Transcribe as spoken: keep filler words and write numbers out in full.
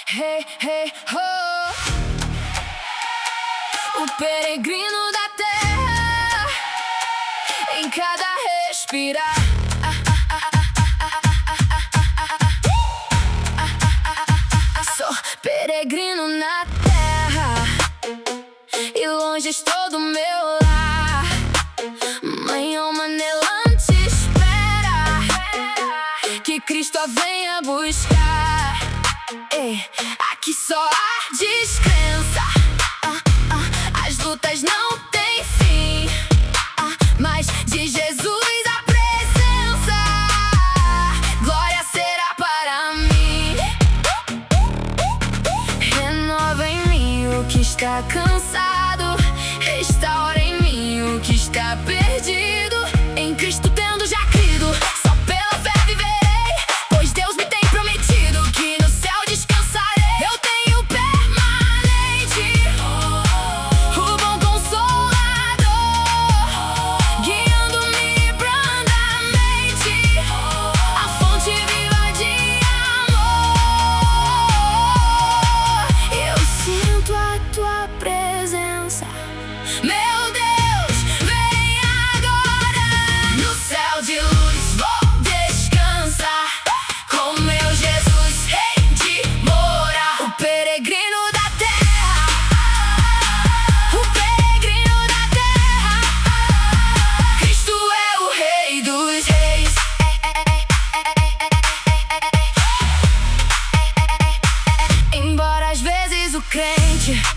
Hey, hey, ho. O peregrino da terra, em cada respirar. Sou peregrino na terra, e longe estou do meu lar. Mãe, alma anelante espera que Cristo a venha buscar. Ei, aqui só há descrença. ah, ah, As lutas não têm fim, ah, mas de Jesus a presença, glória será para mim. Renova em mim o que está cansado, restaura em mim o que está perdido. Em Cristo tendo já crido, só pela fé viverei, pois Deus me tem prometido que no céu descansarei. Eu tenho permanente o bom Consolador, guiando-me brandamente, a fonte viva de amor. Eu sinto a tua presença, meu Deus, vem agora. No céu de luz vou descansar, com meu Jesus rei de morar. O peregrino da terra, o peregrino da terra, Cristo é o rei dos reis. Embora às vezes o crente